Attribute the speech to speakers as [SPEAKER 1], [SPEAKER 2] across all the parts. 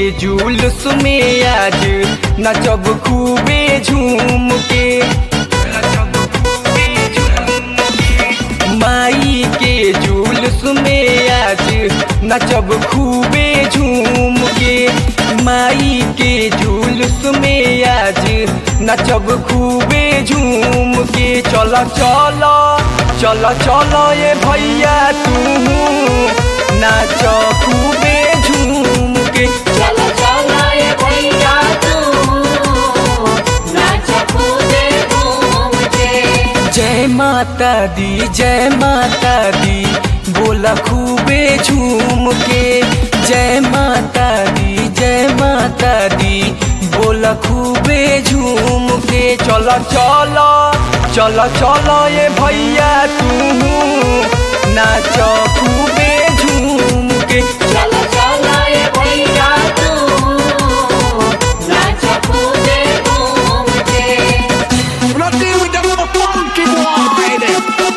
[SPEAKER 1] जुलूस में आज नचब खूबे झूम के, माई के जुलूस में आज नचब खूबे झूम के, माई के जुलूस में आज नचब खूबे झूम के। चलो चलो चलो चलो ये भैया तू नाच खूबे झूम के।
[SPEAKER 2] चलो चलो ये भैया तू नाच कूदे घूम के।
[SPEAKER 1] जय माता दी बोला खूबे झूम के। जय माता दी बोला खूबे झूम के। चलो चलो चलो चलो ये भैया तू नाच खूबे झूम के।
[SPEAKER 2] चलो चलो ये भैया तू नाच कूदे घूम के।
[SPEAKER 3] When I deal with them with a funky boy,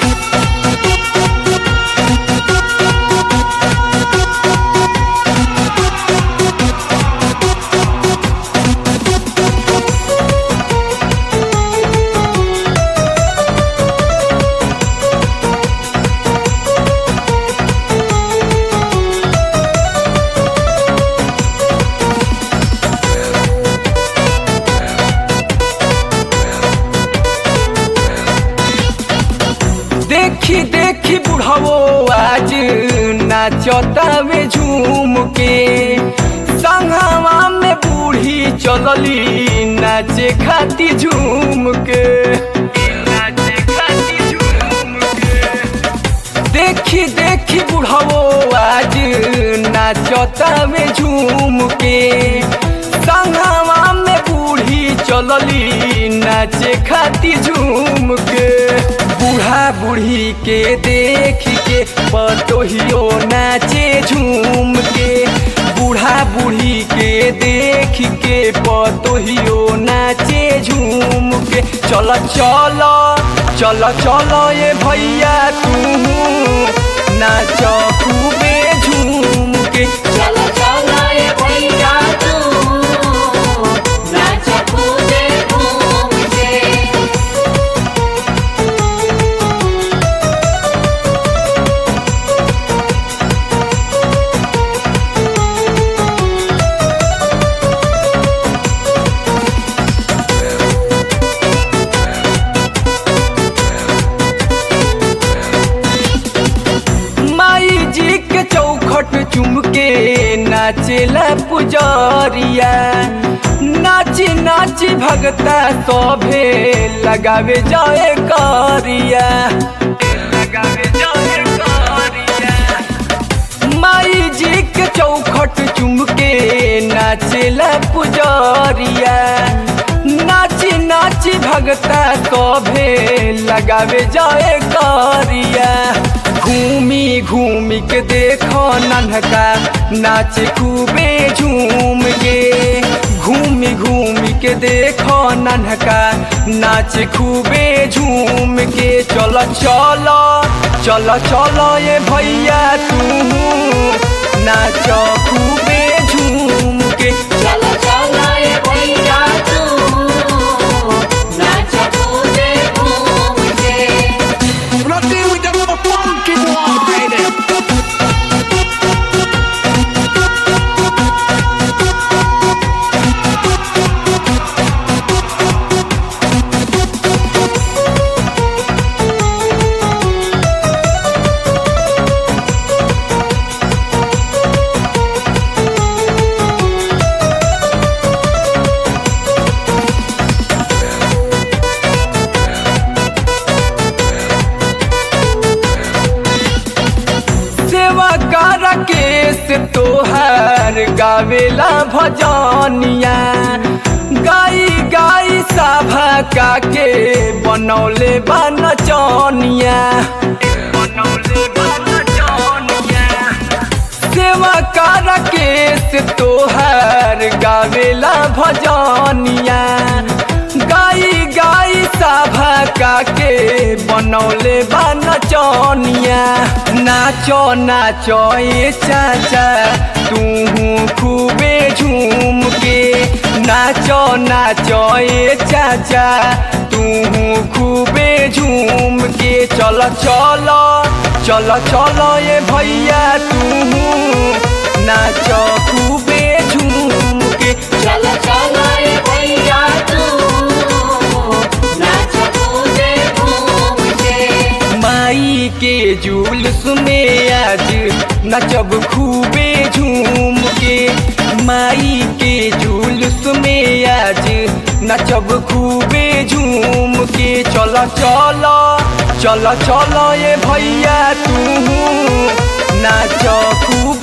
[SPEAKER 1] देखी देखी बुढ़ावो आज नाचतावे झूम के। संघवा में बूढ़ी चलली नाचे खाती झूम के, नाचे खाती झूम के। देखी देखी बुढ़ावो आज नाचतावे झूम के। संघवा में बूढ़ी चलली नाचे खाती झूम के। बूढ़ा बूढ़ी के देख के पतोहियो नाचे झूम के। बूढ़ा बूढ़ी के देख के पतोहियो नाचे झूम के। चलो चलो चलो चलो ये भैया तू नाच खूबे झूम के।
[SPEAKER 2] चलो चलो ये भैया तू नाच कूदे घूम के।
[SPEAKER 1] माई जी के चौखट चुम के नाचेला पुजरिया। नाची नाची भगता सभे लगावे जाए करिया, लगावे जाए करिया। माई जी के चौखट चुम के नाचेला पुजरिया। नाची नाची भगता सभे लगावे जाए करिया। घूमी घूमी के देखो नन्हका नाच खूबे झूम के। घूमी घूमी के देखो नन्हका नाच खूबे झूम के। चलो चलो चलो चलो ये भैया तू नाच खूबे झूम के।
[SPEAKER 2] चलो चलो ये भैया तू नाच कूदे घूम के।
[SPEAKER 3] when I deal with them with a funky boy,
[SPEAKER 1] सेवा कर केस तोहर गावेला भजनिया। गाई गाई सभा का के बनौले बा नचनिया, बनौले बा नचनिया। सेवा कर केस तोहर गावेला भजनिया। गाई गाई सभा का के बनौले बा नचनिया। नाचो नाचो ये चाचा तू खूबे झूम के नाचो नाचो ए चाचा तू खूबे झूम के चलो चलो चलो चलो ये भैया तू नाचो खूबे झूम के
[SPEAKER 2] चलो चलो ये भैया तू नाच कूदे घूम के।
[SPEAKER 1] माई के जुलूस में आज नचब खूबे झूम के माई के जुलूस में आज नचब खूबे झूम के चलो चलो चलो चलो ये भैया तू नाचो खूब